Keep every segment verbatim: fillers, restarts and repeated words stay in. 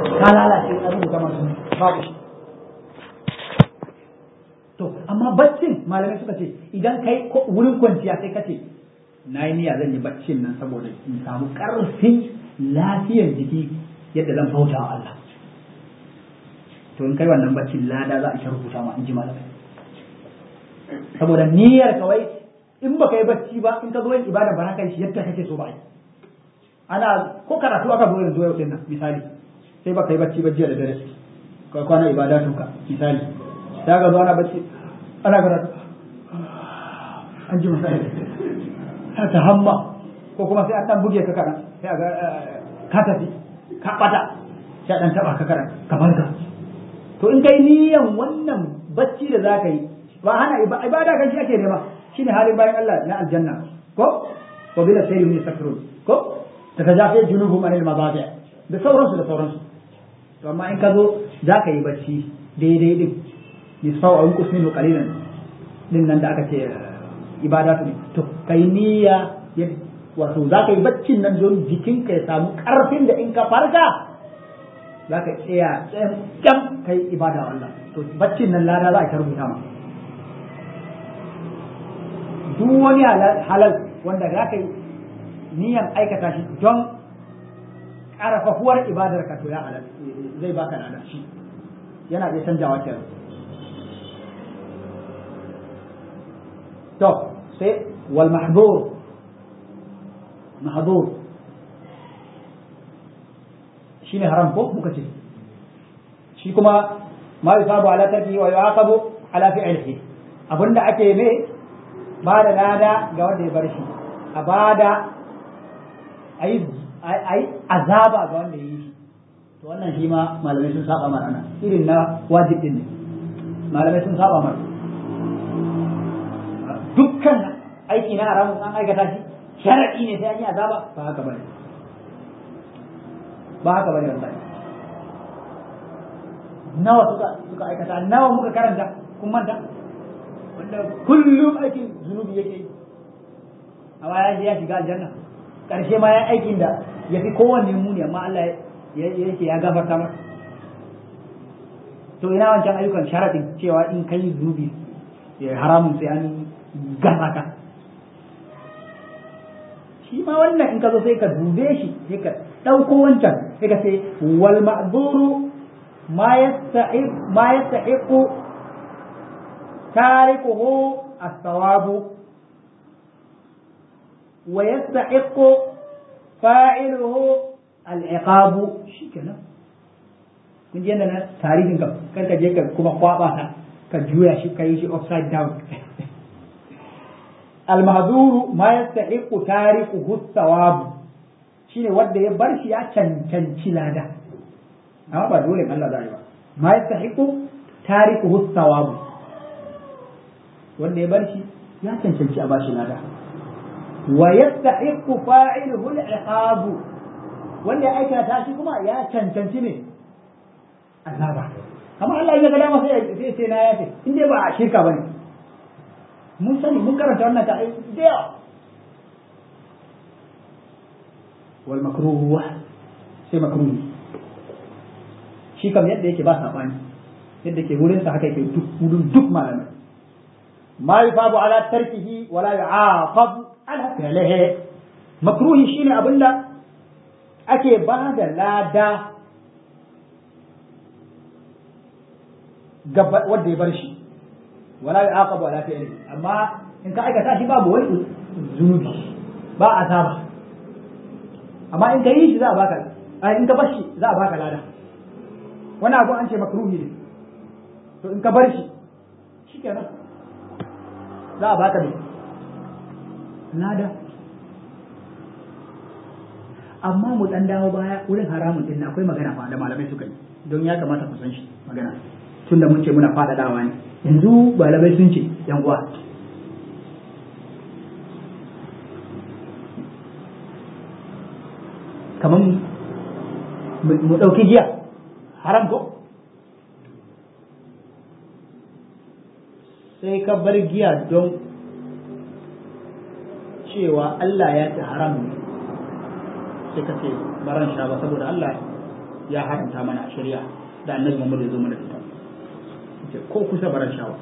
ka lalace a rubuta masu babu shi. To amma baccin malamai suka ce idan kai wurin kwanciya sai ka ce na yi niyya zan yi baccin nan saboda in samu ƙarfin lafiyar jiki yadda zan bauta wa Allah. To in kai wannan baccin lada za a ta rubuta ma in ji malamai. Saboda niyyar kawai in baka yi bacci ba in ka zo yin ibada ba kai shi yadda kake so ba. Ana ko karatu aka zo yanzu yau din nan misali sai baka yi bacci ba jiya da dare ka kwana ibada tunka misali sai ka zo ana bacci ana karatu an ji misali ta hamma ko kuma sai an dan buge ka karan sai ga ka tafi ka bata sai dan taba ka karan ka barka. To in kai niyan wannan bacci da zaka yi ba hana ibada kan shi ake nema shine halin bayan Allah na aljanna ko wa bila sayri min sakrun ko tatajafa junubuhum anil madaji da sauransu da sauransu. To amma in ka zo zaka yi bacci daidai din nisfa'u aw yunqus minhu qalilan din nan da aka ce ibadatu ne to kai niyya wato zaka yi baccin nan don jikinka ya samu karfin da in ka farka zaka tsaya tsam kai ibada Allah. To baccin nan lada za a rubuta ma duk wani halal wanda zaka yi niyyar aikata shi don ƙarfafuwar ibadar ka to ya halal zai baka lada shi yana iya canjawa kenan. To sai wal mahdhur mahdhur shine haram ko muka ce shi kuma ma yusabu ala tarkihi wa yuaqabu ala fi'lihi abinda ake ne ba da lada ga wanda ya bar shi a bada ayi ayi azaba ga wanda ya yi shi. To wannan shi ma malamai sun saba mana irin na wajib din ne malamai sun saba mana dukkan aiki na haramun an aikata shi sharadi ne sai an yi azaba ba haka bane ba haka bane wallahi. Nawa suka suka aikata nawa muka karanta kun manta wanda kullum aikin zunubi yake yi amma ya je ya shiga aljanna karshe ma ya aikin da ya fi kowanne muni amma Allah ya yake ya gafarta masa. To ina wancan ayyukan sharadin cewa in kai zunubi haramun sai an gama ka shi ma wannan in ka zo sai ka dube shi sai ka ɗauko wancan sai ka sai wal ma'zuru ma yastahiq ma yastahiqu tarikuhu as-sawabu wa yastahiqu fa'iluhu al-iqabu shikenan kun ji na tarihin ka kar ka je ka kuma kwaba ka ka juya shi ka yi shi upside down. Al-mahdhuru ma yastahiqu tarikuhu as-sawab shine wanda ya bar shi ya cancanci lada amma ba dole Allah zai ba. Ma yastahiqu tarikuhu as-sawab wanda ya bar shi ya cancanci a bashi lada. Wa yastahiqu fa'iluhu al-iqab wanda ya aikata shi kuma ya cancanci ne azaba. Amma Allah ya ga dama sai sai sai na yafe in dai ba a shirka bane. Mun sani mun karanta wannan ta aiki da yawa. Wal makruh sai makruh shi kam yadda yake ba sabani yadda ke wurin sa haka yake duk wurin duk malamai ma yufabu ala tarkihi wala yu'aqab ala fi'lihi. Makruhi shine abinda ake ba da lada gaba wanda ya bar shi wala yu'aqabu ala fi'lihi amma in ka aikata shi babu wani zunubi ba azaba amma in ka yi shi za a baka ai in ka bar shi za a baka lada. Wani abu an ce makruhi ne to in ka bar shi shikenan za a baka ne lada. Amma mu dan dawo baya wurin haramun din akwai magana fa da malamai suka yi don ya kamata ku san shi magana tunda mun ce muna faɗaɗawa ne yanzu malamai sun ce yan uwa kamar mu ɗauki giya haram ko sai ka bar giya don cewa Allah ya ce haram ne sai ka ce baran sha ba saboda Allah ya haramta mana a shari'a da annabi Muhammad ya zo mana da ita ko kusa baran shawa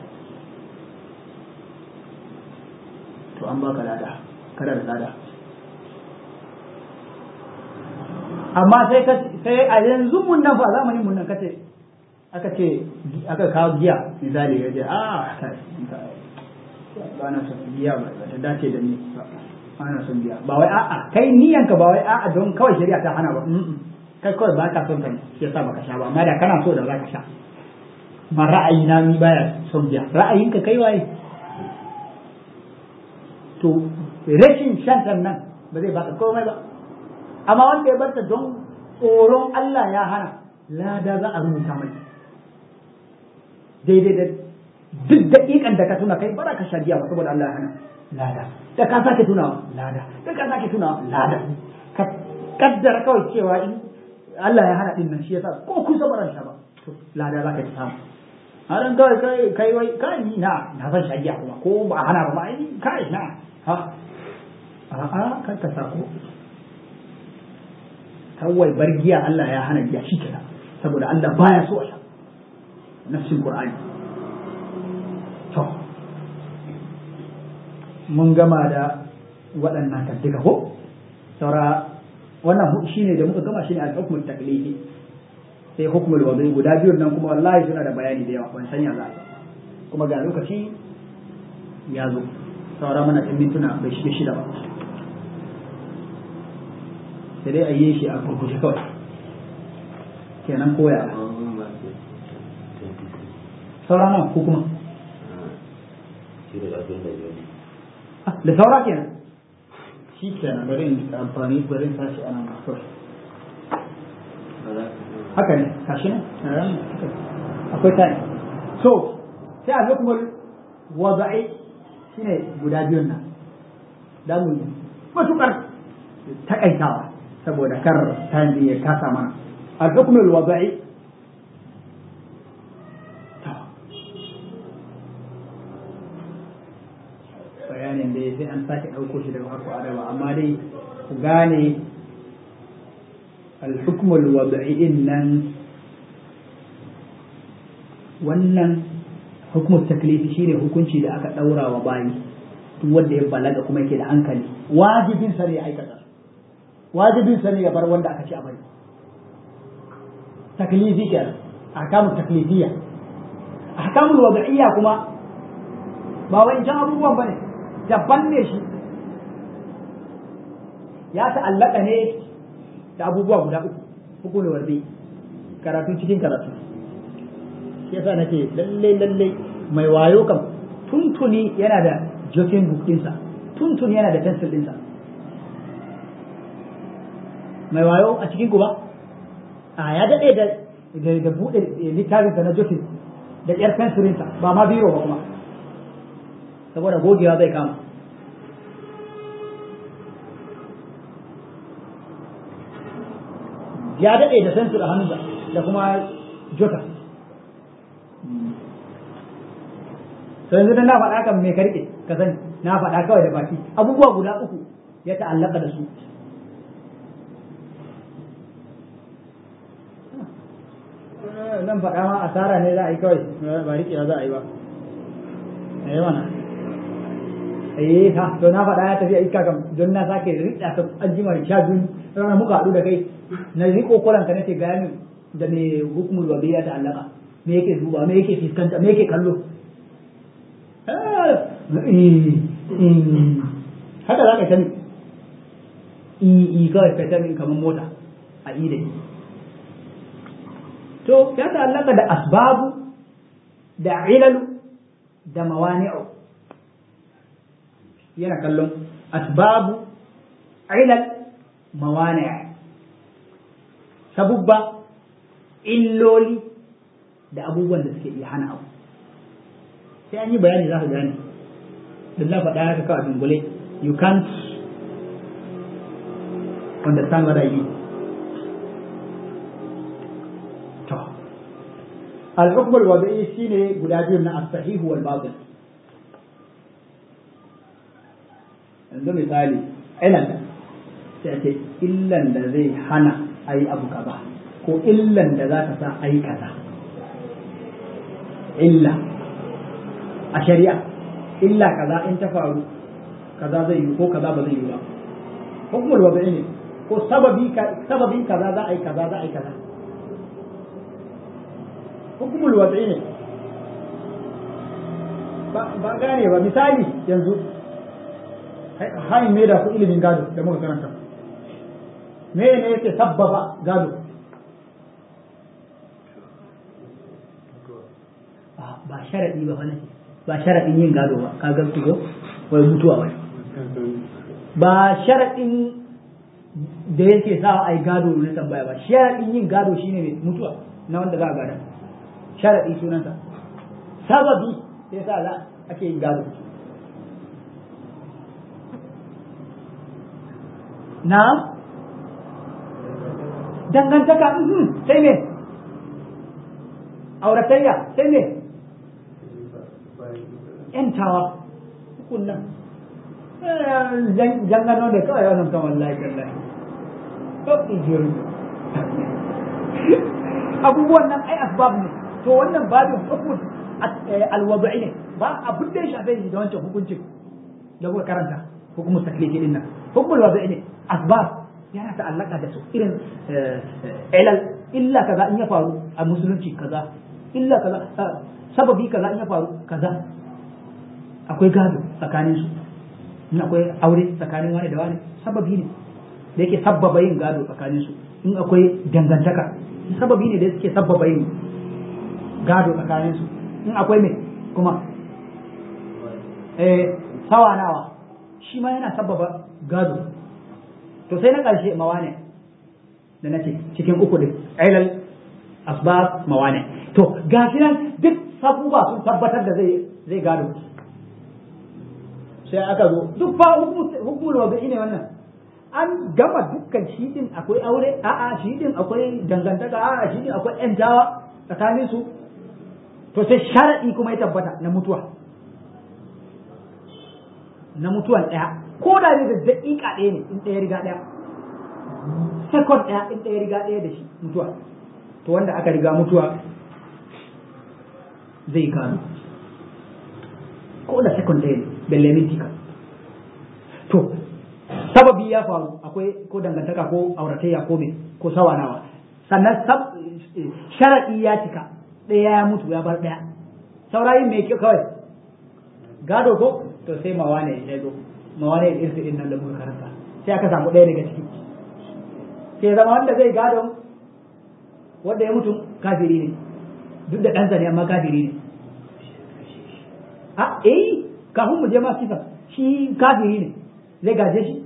to an baka lada kada da lada amma sai ka sai a yanzu mun nan fa zamanin mun nan kace aka ce aka kawo giya misali ya ce a ba na son giya ba ta dace da ni ba ana son giya ba wai a'a kai niyanka ba wai a'a don kawai shari'a ta hana ba kai kawai ba ka son ka shi yasa baka sha ba amma da kana so da za ka sha ma ra'ayi na ni baya son giya ra'ayinka kai waye to rashin shantan nan ba zai baka komai ba amma wanda ya barta don tsoron Allah ya hana lada za a rubuta mai daidai da duk daƙiƙan da ka tuna kai ba za ka sha giya ba saboda Allah ya hana lada da ka sake tunawa lada da ka sake tunawa lada ka kaddara kawai cewa in Allah ya hana din nan shi yasa ko kusa ba ran sha ba to lada za ka ci samu haran kawai kai kai wai kai na na san sha giya kuma ko ba hana ba ai kai na ha a'a kar ka sako kawai bar giya Allah ya hana giya shi kenan saboda Allah baya so a sha nafsin Qur'ani to mun gama da waɗannan kaddika ko saura wannan shine da muka gama shine al-hukm at-taqlidi sai hukmul wadi guda biyun nan kuma wallahi suna da bayani da yawa ban sanya za a kuma ga lokaci ya zo saura mana ɗan mintuna bai shi shida ba sai dai a yi shi a kurkushe kawai kenan koya saura nan ko kuma da saura kenan shi kenan bari in amfani bari in sashi ana masu haka ne kashi ne akwai time so sai a hukumar wada'i shine guda biyun nan da mu matukar takaitawa saboda kar time din ya kasa mana al-hukmul wada'i bayanin da sai an sake dauko shi daga farko adaba amma dai ku gane al-hukmul wada'i nan wannan hukumar taklifi shine hukunci da aka daura wa bayi duk wanda ya balaga kuma yake da hankali wajibin sa ne ya aikata wajibin sa ne ya bar wanda aka ce a bari taklifi kenan ahkamut taklifiyya ahkamul wad'iyya kuma ba wai jan abubuwan bane daban ne shi ya ta'allaka ne da abubuwa guda uku hukumul wad'i karatu cikin karatu yasa nake lalle lalle mai wayo kam tuntuni yana da jokin book dinsa tuntuni yana da pencil dinsa mai wayo a cikin ba a ya dade da da bude littafin sa na jokin da yar pencil dinsa ba ma biro ba kuma saboda gogewa zai kama ya dade da pencil a hannunsa da kuma jota to yanzu da na faɗa kan me karke ka sani na faɗa kawai da baki abubuwa guda uku ya ta'allaka da su nan faɗa ma asara ne za a yi kawai ba riƙewa za a yi ba eh mana eh ha to na faɗa ya tafi a iska kam don na sake riƙa ka aljima da sha biyu ranar muka haɗu da kai na riƙo kolan ka nace gaya min da me hukumul wabi ya ta'allaka me yake duba me yake fiskanta me yake kallo haka za ka sani i kawai ka sani kamar mota a idai to ya ta'allaka da asbabu da ilalu da mawani'u yana kallon asbabu ilal mawani' sabubba illoli da abubuwan da suke iya hana abu sai an yi bayani za ka gane don na faɗa haka kawai dungule you can't understand what I mean to al-hukm al-wada'i shine guda biyu na as-sahih wal batil yanzu misali ilan sai ce illan da zai hana ayi abu kaza ko illan da za ta sa ai kaza illa a shari'a illa kaza in ta faru kaza zai yi ko kaza ba zai yi ba hukumul wada'i ne ko sababi sababin kaza za a yi kaza za a yi kaza hukumul wada'i ne ba gane ba misali yanzu hain me da ku ilimin gado da muka karanta me ne yake sabbaba gado ba sharadi ba wani ba sharadin yin gado ba ka ga ko wai mutuwa wai ba sharadin da yake sa ai gado ne tambaya ba sharadin yin gado shine ne mutuwa na wanda za a gada sharadi sunansa sababi sai sa za ake yin gado na dangantaka sai ne auratayya sai ne yantawa hukunnan jangano da kawai wannan kan wallahi tallahi abubuwan nan ai asbab ne to wannan babin hukum alwad'i ne ba abin da ya shafe shi da wancan hukuncin da kuka karanta hukumus taklifi din nan hukumul wad'i ne asbab yana ta'allaka da su irin ilal illa kaza in ya faru a musulunci kaza illa kaza sababi kaza in ya faru kaza akwai gado tsakanin su in akwai aure tsakanin wani da wani sababi ne da yake sabbaba yin gado tsakanin su in akwai dangantaka sababi ne da yake sabbaba yin gado tsakanin su in akwai me kuma eh sawanawa shi ma yana sabbaba gado to sai na ƙarshe mawane da nace cikin uku din ilal asbab mawane to gashi nan duk sabuwa sun tabbatar da zai zai gado sai aka zo duk fa hukumul wada'i ne wannan an gama dukkan shi din akwai aure a'a shi din akwai dangantaka a'a shi din akwai yantawa tsakanin su to sai sharadi kuma ya tabbata na mutuwa na mutuwan ɗaya ko da ne da daƙiƙa ɗaya ne in ɗaya riga ɗaya second ɗaya in ɗaya riga ɗaya da shi mutuwa to wanda aka riga mutuwa zai gano ko da second ɗaya ne belle mintika to sababi ya faru akwai ko dangantaka ko auratayya ko me ko sawanawa sannan sharaɗi ya cika ɗaya ya mutu ya bar ɗaya saurayin me ke kawai gado ko to sai mawane ya zo mawane ya irsi din nan da muka karanta sai aka samu ɗaya daga ciki sai zama wanda zai gado wanda ya mutu kafiri ne duk da ɗansa ne amma kafiri ne a eh kafin mu je ma sifa shi kafiri ne zai gaje shi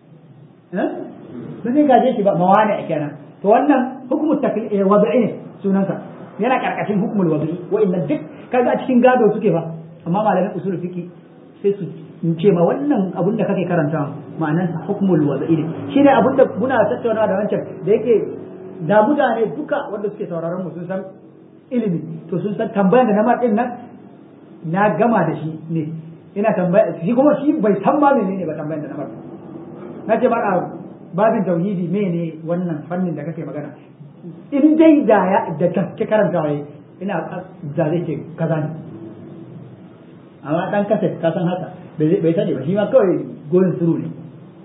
ba zai gaje shi ba mawane a kenan to wannan hukumul taklifi wad'i ne sunansa yana karkashin hukumul wad'i wa'annan duk kaga a cikin gado suke ba amma malamin usul fiqi sai su ce ma wannan abun da kake karanta ma'anan hukmul wada'i ne shine abun da muna tattaunawa da wancan da yake da mutane duka wanda suke sauraron mu sun san ilimi to sun san tambayar da na ma din nan na gama da shi ne ina tambaya shi kuma shi bai san ma menene ba tambayar da na ma na ce ba babin tauhidi mene wannan fannin da kake magana in dai da ya da kake karantawa ina da zai ce kaza ne amma dan kasa ka san haka bai sani ba shi ma kawai goyin suru ne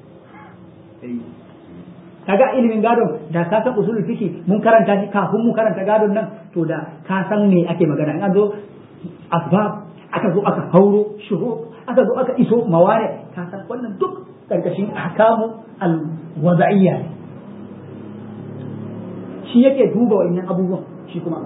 kaga ilimin gadon da ka san usulul fiqi mun karanta shi kafin mu karanta gadon nan to da ka san me ake magana in an zo asbab aka zo aka hauro shuhu aka zo aka iso maware ka san wannan duk karkashin ahkamu al-wada'iyya shi yake duba wannan abubuwan shi kuma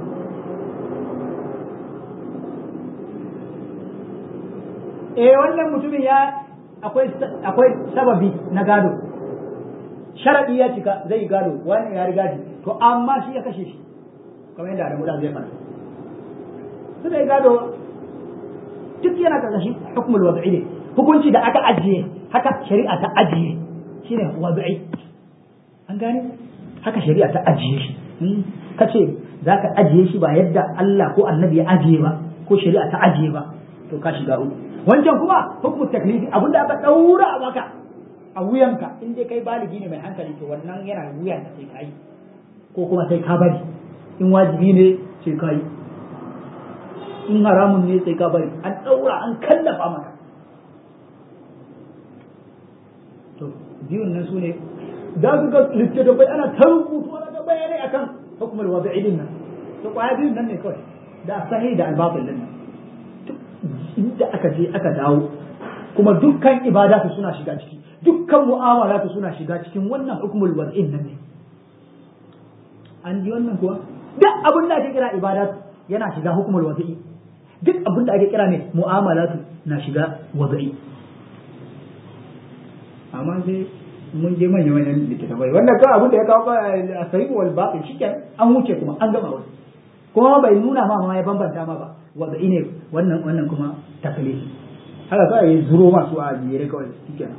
eh wannan mutumin ya akwai akwai sababi na gado sharadi ya cika zai gado wani ya riga shi to amma shi ya kashe shi kamar yadda Adamu da zai fara zai gado duk yana karkashin hukmul wad'i ne hukunci da aka ajiye haka shari'a ta ajiye shine wad'i an gane haka shari'a ta ajiye shi kace zaka ajiye shi ba yadda Allah ko Annabi ya ajiye ba ko shari'a ta ajiye ba to ka shiga uku wancan kuma hukumar taklifi abinda aka daura a maka a wuyanka in dai kai baligi ne mai hankali to wannan yana wuyan ka sai kai ko kuma sai ka bari in wajibi ne sai ka yi in haramun ne sai ka bari an ɗaura an kallafa maka to biyun nan su ne za su ga littattafai ana ta rubutu ana ta bayanai akan hukumar wabi'idin nan to kwaya biyun nan ne kawai da sahi da albatil din nan inda aka je aka dawo kuma dukkan ibadatu suna shiga ciki dukkan mu'amalatu suna shiga cikin wannan hukumul wad'in nan ne an ji wannan kuwa duk abin da ake kira ibadatu yana shiga hukumul wad'i duk abin da ake kira ne mu'amalatu na shiga wad'i amma sai mun je manyan manyan littattafai wannan kawai abin da ya kawo a sahihu wal batil shikenan an wuce kuma an gama wani kuma bai nuna ma ma ya bambanta ma ba wad'i ne wannan wannan kuma taklifi haka kawai ya zuro masu a jere kawai shikenan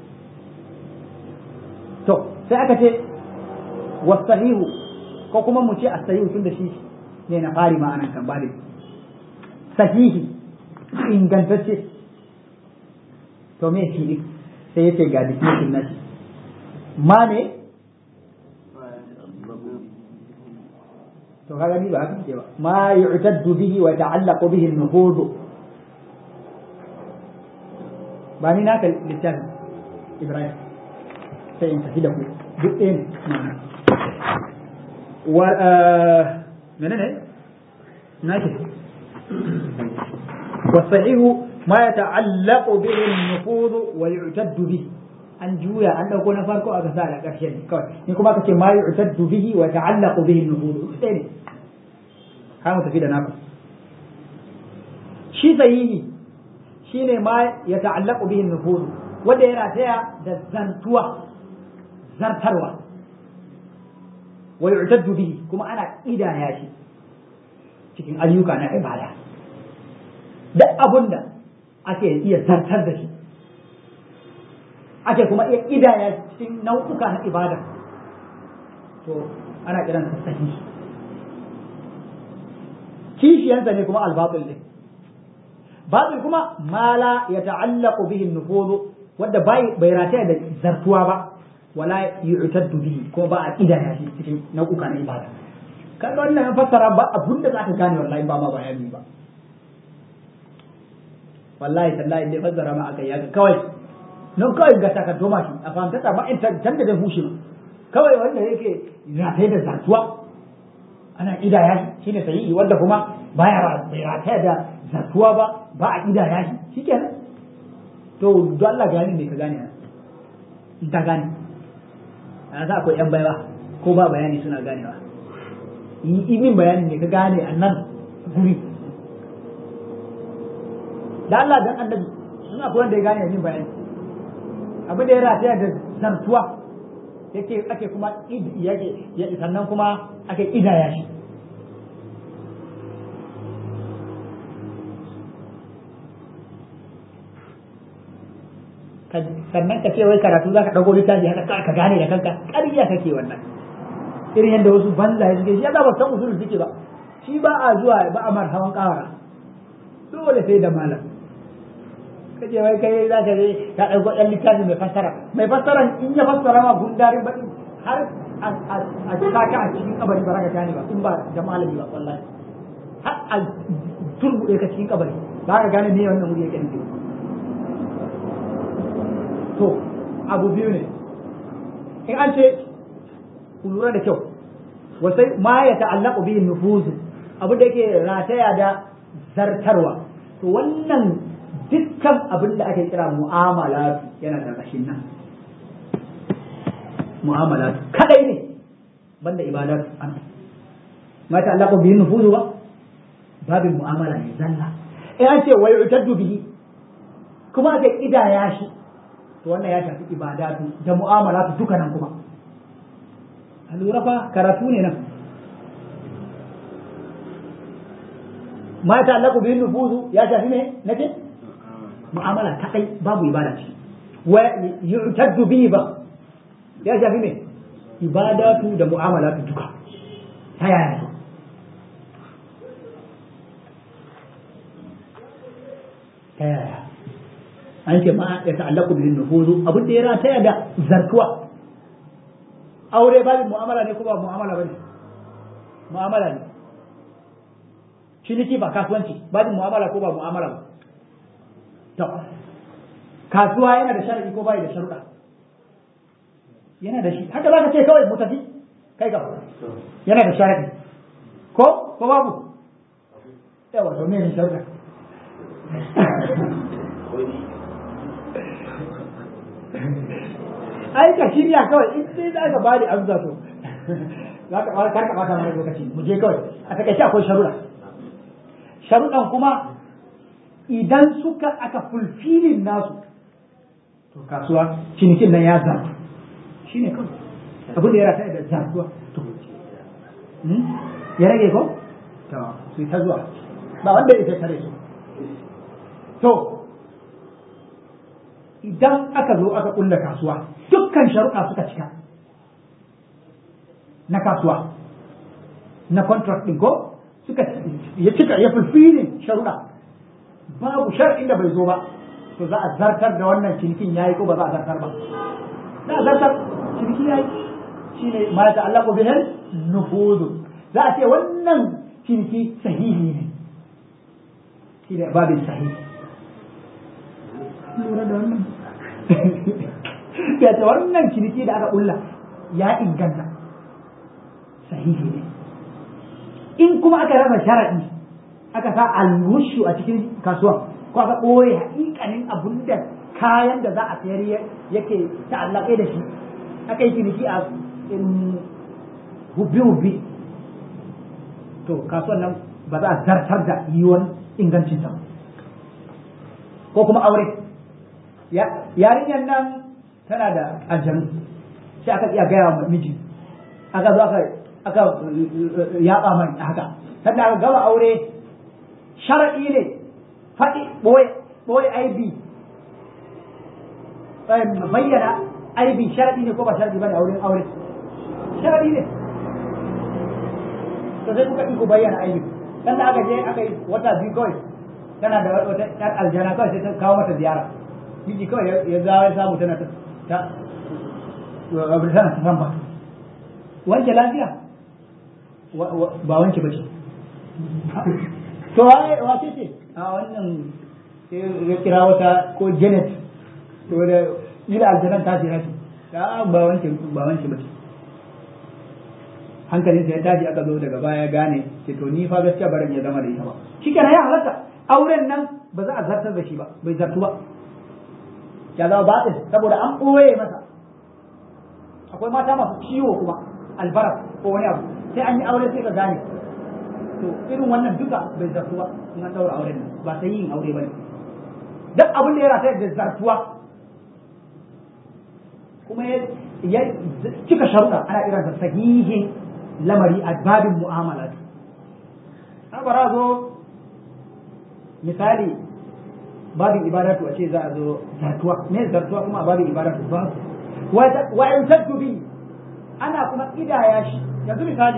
to sai aka ce wasahihu ko kuma mu ce as-sahihu tunda shi ne na fari ma'anan kan bale sahihi ingantacce to me shi sai yace ga definition nashi ma ne to kaga ni ba haka ce ba ma yu'taddu bihi wa ta'allaqu bihi an-nuhud ba ni naka littafin Ibrahim sai in tafi da ku duk ɗaya ne wa menene nake wasahihu ma yata'allaqu bihi an-nufuz wa yu'taddu bihi an juya an dauko na farko aka sa da ƙarshe ne kawai ni kuma kace ma yu'taddu bihi wa ta'allaqu bihi an-nufuz ɗaya ne har mu tafi da naku shi sahihi shine ma yata'allaqu bihi an-nufuz wanda yana taya da zantuwa zartarwa wa yu'taddu bihi kuma ana idaya shi cikin ayyuka na ibada duk abunda ake iya zartar da shi ake kuma iya idaya cikin nau'uka na ibada to ana kiran sa sahihi kishiyansa ne kuma al-batil ne batil kuma ma la yata'allaqu bihi an-nufuz wanda bai bai rataya da zartuwa ba wala yu'taddu bihi ko ba a kidaya shi cikin nau'uka na ibada kaga wannan fassara ba abun da zaka gane wallahi ba ma bayani ba wallahi tallahi dai fassara ma aka yaga kawai non kawai ga saka doma shi a fahimta ta ba in ta tanda da hushi kawai wanda yake rataya da zartuwa ana kidaya shi shine sahihi wanda kuma baya bai rataya da zartuwa ba ba a kidaya shi shikenan to don Allah gani ne ka gane in ta gane a za akwai yan baiwa ko ba bayani suna ganewa yi min bayani ne ka gane a nan guri da Allah dan annabi in akwai wanda ya gane min bayani abin da ya rataya da zartuwa yake ake kuma yake sannan kuma ake idaya shi sannan ka ce wai karatu za ka ɗago littafi haka ka gane da kanka ƙarya kake wannan irin yadda wasu banza ya suke shi ya ba san usulul fiqh ba shi ba a zuwa ba a marhaban kawara dole sai da malam ka ce wai kai za ka je ka ɗago ɗan littafi mai fassara mai fassara in ya fassara ma gundarin baɗi har a saka a cikin kabari ba za ka gane ba in ba da malami ba wallahi har a turbuɗe ka cikin kabari ba ka gane me wannan wuri yake nufi to abu biyu ne in an ce ku lura da kyau wasai ma ya ta'allaqu bihi nufuz abu da yake rataya da zartarwa to wannan dukkan abin da ake kira mu'amalat yana da kashin nan mu'amalat kadai ne banda ibadat an ma ta ta'allaqu bihi nufuz ba babin mu'amala ne zalla in an ce wai utaddu bihi kuma ake idaya shi to wannan ya shafi ibadatu da mu'amalatu duka nan kuma a lura fa karatu ne nan ma ta allaku bin nufuzu ya shafi ne nace mu'amala kadai babu ibada ce wa yu'taddu bihi ba ya shafi ne ibadatu da mu'amalatu duka ta yaya ta yaya an ce ma ya ta'allaku bil nufuzu abin da ya rataya da zartuwa aure babin mu'amala ne ko ba mu'amala bane mu'amala ne ciniki ba kasuwanci babin mu'amala ko ba mu'amala ba to kasuwa yana da sharadi ko bai da sharuɗa yana da shi haka zaka ce kawai mu tafi kai gaba yana da sharadi ko ko babu yawa to me ne sharuɗa ai ka shirya kawai in sai za ka bari amsa to za ka fara karka bata mana lokaci mu je kawai a takaice akwai sharuɗa sharuɗan kuma idan suka aka fulfilin nasu to kasuwa cinikin nan ya zartu shine kawai abin da ya rata da zartuwa to ya rage ko to su ta zuwa ba wanda ya tare su to idan aka zo aka kulla kasuwa dukkan sharuɗa suka cika na kasuwa na contract ɗin ko suka ya cika ya fulfilin sharuɗa babu shar'in da bai zo ba to za a zartar da wannan cinikin yayi ko ba za a zartar ba za a zartar ciniki yayi shine ma ta Allah ko bihal nufudu za a ce wannan ciniki sahihi ne shi da babin sahihi lura da wannan ya ce wannan ciniki da aka kulla ya inganta sahihi ne in kuma aka rasa sharaɗi aka sa alwushu a cikin kasuwa ko aka ɓoye haƙiƙanin abun da kayan da za a sayar yake ta'allaƙe da shi aka yi ciniki a hubbi-hubbi to kasuwan nan ba za a zartar da yiwuwar ingancinsa ko kuma aure yarinyar nan tana da aljanu sai aka iya gaya wa miji aka zo aka aka yaɓa mai haka sannan aka gama aure sharaɗi ne faɗi ɓoye ɓoye aibi bayyana aibi sharaɗi ne ko ba sharaɗi ba ne auren aure sharaɗi ne to sai kuka iko bayyana aibi sannan aka je aka yi wata biyu kawai tana da wata ɗan aljana kawai sai ta kawo mata ziyara miji kawai ya zawo ya samu tana ta ta tana ta san ba wanke lafiya ba wanke ba ce to wace ce a wannan ya kira wata ko janet to da ila aljanan ta jira ce ta ba wanke ba wanke ba ce hankalin sa ya tashi aka zo daga baya gane ce to ni fa gaskiya baran ya zama da ita ba shikenan ya halatta auren nan ba za a zartar da shi ba bai zartu ba ya zama batin saboda an ɓoye masa akwai mata masu ciwo kuma albaras ko wani abu sai an yi aure sai ka gane to irin wannan duka bai zartu ba in an daura auren nan ba sai yin aure bane duk abin da ya rata da zartuwa kuma ya cika sharuɗa ana irin sahihin lamari a babin mu'amala ta bara zo misali babin ibadatu a ce za a zo zartuwa me zartuwa kuma a babin ibadatu ba wa in tadbi ana kuma idaya shi yanzu misali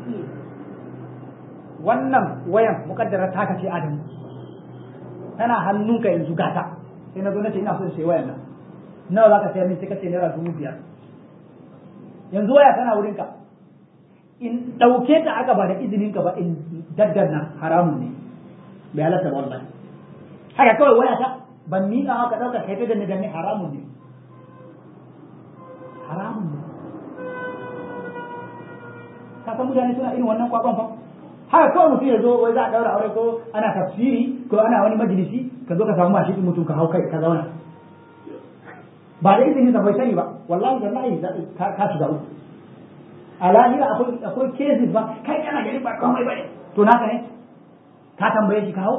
wannan wayan mukaddara ta kace adamu tana hannunka yanzu gata sai na zo na ce ina son sai wayan nan nawa za ka sayar min sai ka ce naira dubu biyar yanzu waya tana wurinka in ɗauke ta aka ba da izinin ka ba in daddanna haramun ne bai halatta wallahi haka kawai waya ta ban miƙa haka ɗauka kai ta danne danne haramun ne haramun ne ka san mutane suna irin wannan kwakwan fa haka kawai mutum ya zo wai za a ɗaura aure ko ana tafsiri ko ana wani majalisi ka zo ka samu mashi mutum ka hau kai ka zauna ba da izinin sa bai sani ba wallahi wallahi ka shiga uku a lahira akwai akwai cases ba kai kana gari ba komai bane to naka ne ka tambaye shi ka hau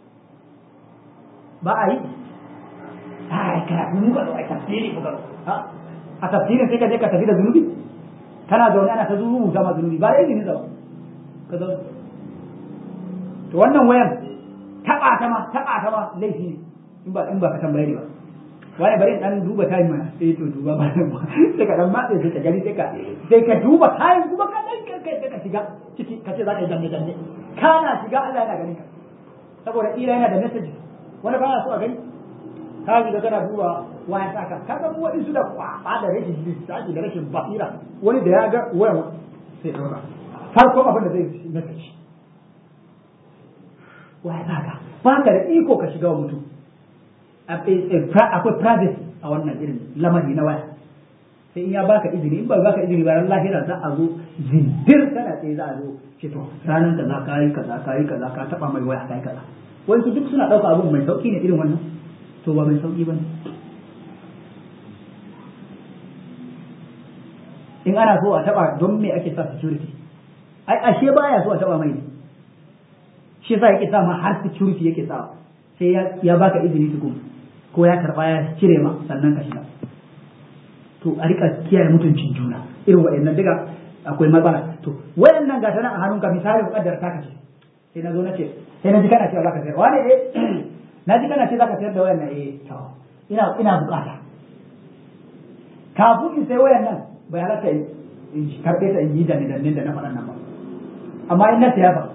ba a yi ai ka mun ga ai tafsiri ko ha a tafsirin sai ka je ka tafi da zunubi kana zaune ana ta zuru zama zunubi ba da izinin sa ba ka zo to wannan wayan taba ta ma taba ta ma laifi ne in ba in ba ka tambaye ni ba wani bari dan duba tayi mana sai to duba ba sai ka dan matse sai ka gani sai ka sai ka duba tayi kuma ka dan kai sai ka shiga ciki kace za ka yi danne danne kana shiga Allah yana ganin ka saboda ira yana da message wani ba ya so a gani ka shiga kana duba waya saka ka ga wani su da kwaba da rashin lissafi da rashin basira wani da ya ga waya sai dora farko abin da zai na kaci wai baka baka da iko ka shiga wa mutum akwai privacy a wannan irin lamari na waya sai in ya baka izini in ba baka izini ba ran lahira za a zo zindir kana tsaye za a zo ce to ranar da za ka yi kaza ka yi kaza ka taba mai waya ka yi kaza wai su duk suna ɗauka abun mai sauki ne irin wannan to ba mai sauki ba ne in ana so a taba don me ake sa security ai ashe baya so a taba mai ne shi yasa yake sa ma har security yake sa sai ya ya baka izini tukun ko ya karba ya cire ma sannan ka shiga to a rika kiyaye mutuncin juna irin waɗannan duka akwai matsala to wayannan ga tana a hannunka misali mukaddar ta kace sai na zo na ce sai na ji kana cewa zaka sayar wani eh na ji kana ce zaka sayar da wayannan eh to ina ina bukata kafin in sai wayannan bai halatta in karɓe ta in yi da dannin da na faɗan nan ba amma in na siya ba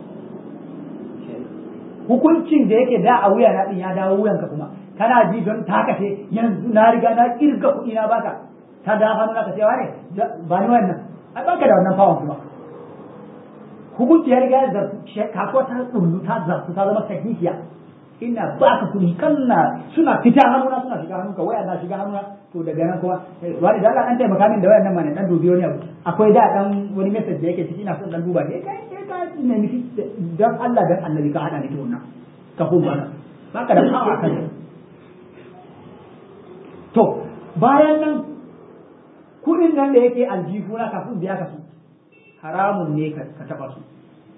hukuncin da yake da a wuya na din ya dawo wuyanka kuma kana ji don taka ce yanzu na riga na kirga kuɗi na baka ta da hannu na ka cewa ne ba ni wannan ai baka da wannan fawon kuma hukunci ya riga ya zartu kasuwa ta tsullu ta zartu ta zama sahihiya ina baka kuɗi kanna suna fita hannuna suna shiga hannunka waya na shiga hannuna to daga nan kuma wani da Allah an taimaka min da wayan nan ma ne dan dubi wani abu akwai da dan wani message da yake ciki ina son dan duba kai kai kai ka ne miki dan Allah dan Annabi ka hada ni to wannan ka kuma baka da hawa kan to bayan nan kudin nan da yake aljifuna kafin biya ka su haramun ne ka taba su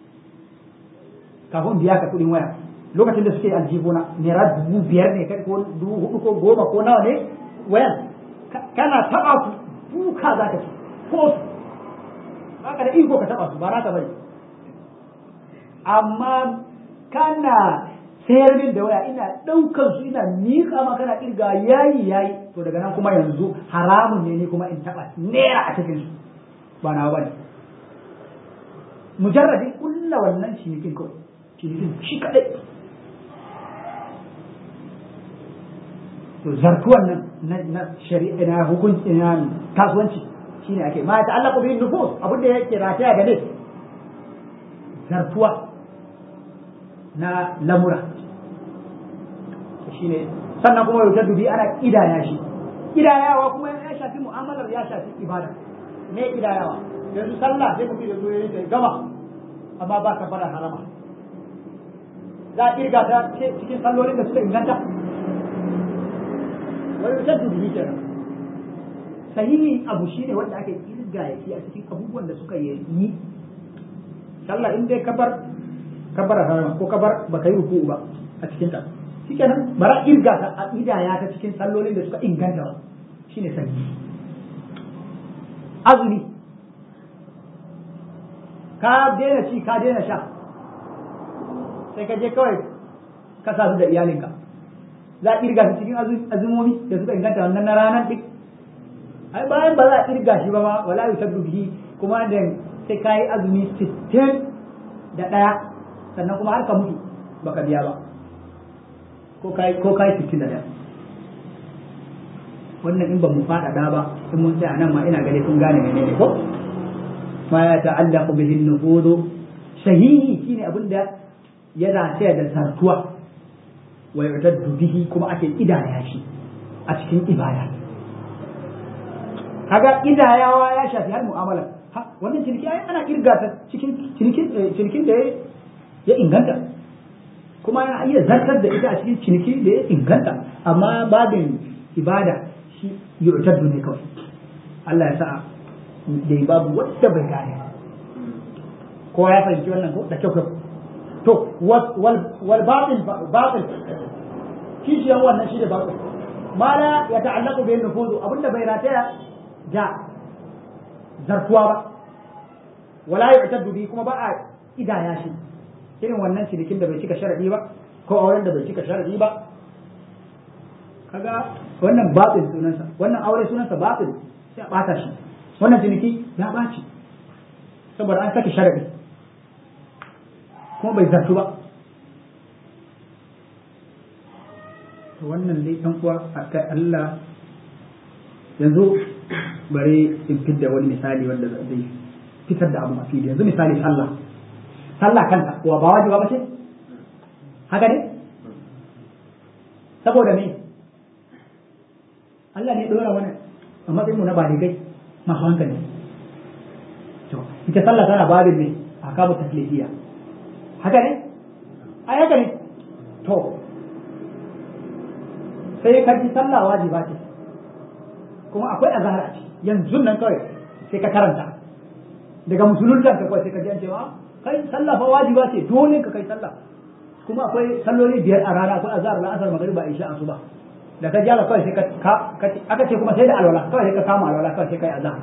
kafin biya ka kudin waya lokacin da suke aljifuna naira dubu biyar ne kai ko dubu hudu ko goma ko nawa ne wayan kana taba su duka za ka ci ko su haka da iko ka taba su ba naka bane amma kana sayar min da waya ina daukar su ina miƙa ma kana kirga yayi yayi to daga nan kuma yanzu haramun ne ni kuma in taba naira a cikin su ba na bane mujarradin kullu wannan cinikin ko cinikin shi kadai to zartuwan nan na shari'a na hukunci na kasuwanci shine ake ma ta Allah bin nufus abin da yake rataya da ne zartuwa na lamura shine sannan kuma yau dubi ana kidaya shi kidayawa kuma ya shafi mu'amalar ya shafi ibada me kidayawa yanzu sallah sai mutum ya zo ya yi gama amma ba ka fara harama za a kirga ta cikin sallolin da suka inganta wani wutar dubi kenan sahihin abu shine wanda ake kirga ya shi a cikin abubuwan da suka yi sallah in dai kabar kabar harama ko kabar baka yi ruku ba a cikin ta shikenan bara kirga ta a idaya ta cikin sallolin da suka inganta ba shine sahihi azumi ka daina ci ka daina sha sai ka je kawai ka sa su da iyalinka za a kirga su cikin azumomi da suka inganta wannan na ranar ɗin ai bayan ba za a kirga shi ba ma wala yusaddu bihi kuma da sai kai azumi sittin da ɗaya sannan kuma har ka mutu baka biya ba ko kai ko kai sittin da ɗaya wannan in ba mu faɗaɗa ba in mun tsaya nan ma ina gane kun gane menene ko ma ya ta'allaqu bihi an-nufudu sahihi shine abinda ya dace da sartuwa wa yutaddu bihi kuma ake idaya shi a cikin ibada kaga idayawa ya shafi har mu'amala ha wannan ciniki ai ana kirga ta cikin cinikin cinikin da ya inganta kuma ana iya zartar da ita a cikin ciniki da ya inganta amma babin ibada shi yutaddu ne kawai Allah ya sa da babu wanda bai gane ko ya fahimci wannan ko da kyau to wal batil batil kishiyan wannan shi da batil mala ya ta'allaqu bi nufuzu abinda bai rataya da zartuwa ba wala yu'taddu bi kuma ba a idaya shi irin wannan cinikin da bai cika sharadi ba ko auren da bai cika sharadi ba kaga wannan batil sunansa wannan aure sunansa batil sai a bata shi wannan ciniki ya baci saboda an saki sharadi kuma bai zartu ba to wannan dai ɗan uwa akai Allah yanzu bari in fidda wani misali wanda zai fitar da abu a fili. Yanzu misali sallah sallah kanta wa ba wajiba ba ce haka ne saboda me Allah ne ya dora mana a matsayin mu na baligai masu hankali. To ita sallah tana babin ne a kabu taklifiya haka ne ai haka ne to sai ka ji sallah wajiba ce kuma akwai azhar a ciki yanzu nan kawai sai ka karanta daga musulunta ka kawai sai ka ji an cewa kai sallah fa wajiba ce dole ka kai sallah kuma akwai salloli biyar a rana akwai azhar la'asar magriba isha asuba da ka jara kawai sai ka aka ce kuma sai da alwala kawai sai ka kama alwala kawai sai kai azhar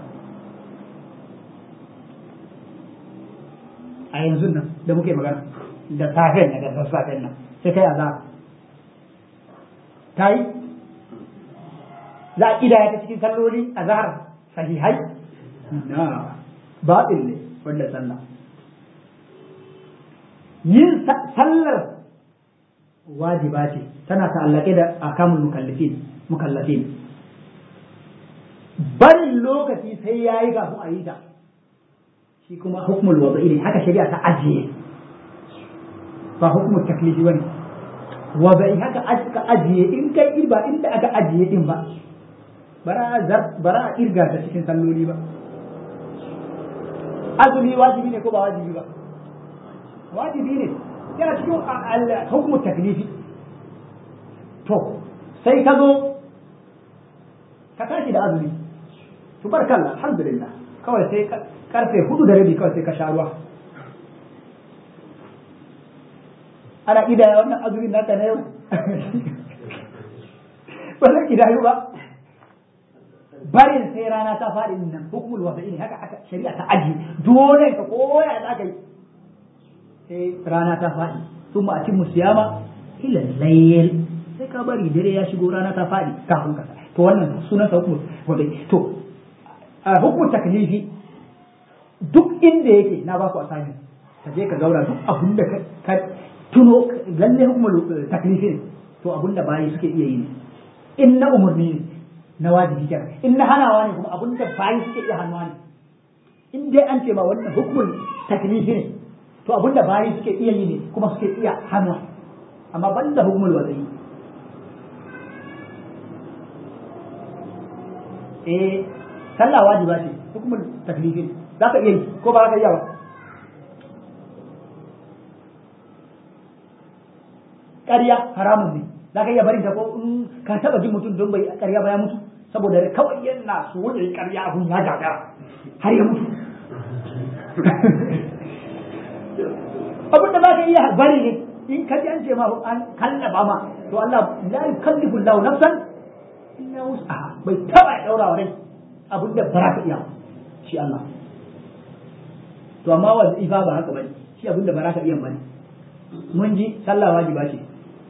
a yanzu nan da muke magana da safen nan da safen nan sai kai azhar ta yi za a ƙidaya ta cikin salloli a zahar sahihai na baɗin ne wanda sallah yin sallar wajiba ce tana ta'allake da akamun mukallafin mukallafin barin lokaci sai ya yi kafin a yi ta shi kuma hukmul wada'i ne haka shari'a ta ajiye ba hukmul taklifi bane wada'i haka aka ajiye in kai ba inda aka ajiye din ba bara a irga ta cikin salloli ba azumi wajibi ne ko ba wajibi ba wajibi ne yana cikin hukumu taklifi to sai ka zo ka tashi da azumi tubarkalla alhamdulillah kawai sai karfe hudu da rabi kawai sai ka sha ruwa ana idaya wannan azumin naka na yau ba zai idayu ba barin sai rana ta faɗi nan hukumul wada'i ne haka aka shari'a ta aji dole ka koya za ka yi sai rana ta faɗi sun ba a cin musiyama ila layl sai ka bari dare ya shigo rana ta faɗi kafin ka to wannan sunan sa hukumul wada'i to hukumul taklifi duk inda yake na ba ku asani ka je ka gaura duk abin da ka tuno lalle hukumul taklifi ne to abin da bayi suke iya yi ne in na umurni ne na wajibi kenan in na hanawa ne kuma abin da bayi suke iya hannuwa ne in dai an ce ma wannan hukumul taklifi ne to abin da bayi suke iya yi ne kuma suke iya hannuwa amma ban da hukumul wada'i eh sallah wajiba ce hukumul taklifi ne za ka iya yi ko ba za ka iya ba ƙarya haramun ne za ka iya barin ta ko in ka taba jin mutum don bai ƙarya ba ya mutu saboda kawai yana so ya yi ƙarya abun ya gagara har ya mutu abin da za ka iya bari ne in ka ji an ce ma an kallaba ma to Allah la yukallifu Allahu nafsan illa wus'aha bai taba ya daura wa rai abin da ba za ka iya shi Allah to amma wazifa ba haka bane shi abin da ba za ka iya bane mun ji sallah wajiba ce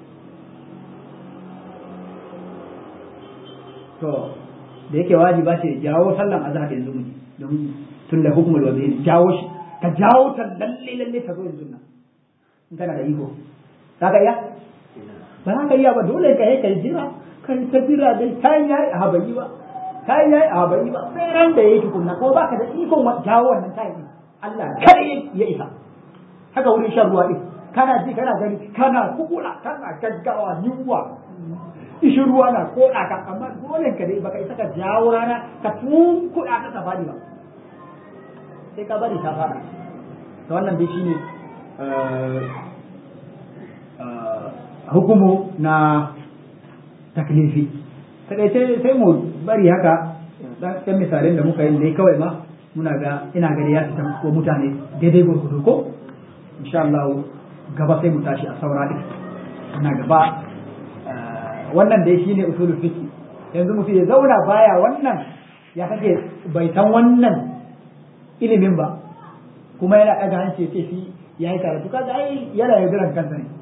to da yake wajiba ce jawo sallan azhar yanzu mu don tun da hukumul wazir jawo shi ka jawo ta lalle lalle ta zo yanzu nan in kana da iko za ka iya ba za ka iya ba dole ka yi kai jira kai ta jira dai kai yayi a habayi ba kai yayi a habayi ba sai ran da yake tukunna ko baka da ikon jawo wannan kai Allah kai ya isa haka wurin shan ruwa din kana ji kana gani kana kukula kana gaggawa yunwa ishi ruwa na koɗa ka amma dole ka dai baka isa ka jawo rana ka tun kuɗa ka safari ba sai ka bari ta fara da wannan dai shine hukumu na taklifi takaice sai mu bari haka dan misalin da muka yi dai kawai ma muna ga ina gani ya fita ko mutane daidai gurgudu ko insha Allah gaba sai mu tashi a saura din ina gaba wannan dai shine usulul fiqh yanzu mutum ya zauna baya wannan ya kake bai san wannan ilimin ba kuma yana daga hanci ce shi yayi karatu kaga ai yana yaudaran kansa ne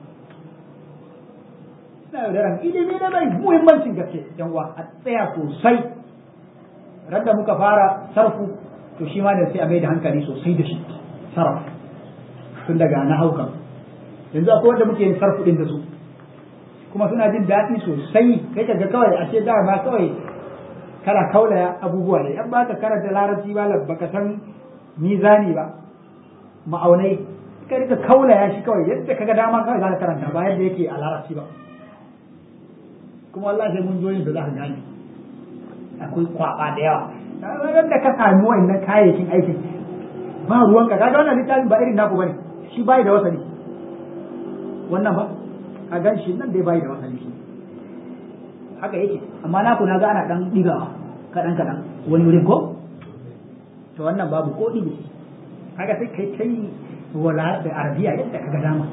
yana yaudaran ilimi ne mai muhimmancin gaske yan uwa a tsaya sosai randa muka fara sarfu to shi ma ne sai a mai da hankali sosai da shi sarf tun daga na haukan yanzu akwai wanda muke yin sarfu din da su kuma suna jin daɗi sosai kai ka ga kawai ashe dama kawai kana kaulaya abubuwa ne an baka karanta larabci ba baka san mizani ba ma'aunai ka rika kaulaya shi kawai yadda kaga dama kawai za ka karanta ba yadda yake a larabci ba kuma Allah sai mun zo yin da za ka gane akwai kwaba da yawa yadda ka sami wannan kayayyakin aikin ba ruwan ka kaga wannan littafin ba irin naku bane shi bai da wasali wannan ba ka gan shi nan dai bai da wasali shi haka yake amma naku na ga ana dan digawa kadan kadan wani wurin ko to wannan babu ko dibi kaga sai kai kai wala da arabiya yadda kaga dama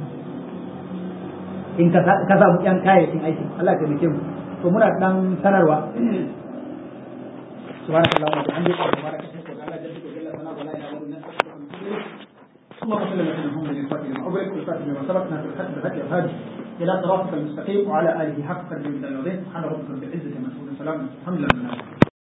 in ka ka samu yan kayayyakin aiki Allah ya taimake mu to muna dan sanarwa subhanallahi wa bihamdihi wa barakatuhu wa ala jaddihi wa jalla sana wa la ilaha illa anta اللهم صل على سيدنا محمد الفاتح لما أغلق والفاتح لما سبق ناصر الحق بالهدي والهادي إلى صراطك المستقيم وعلى آله حق قدر من العظيم سبحان ربك رب العزة عما يصفون وسلام الحمد لله.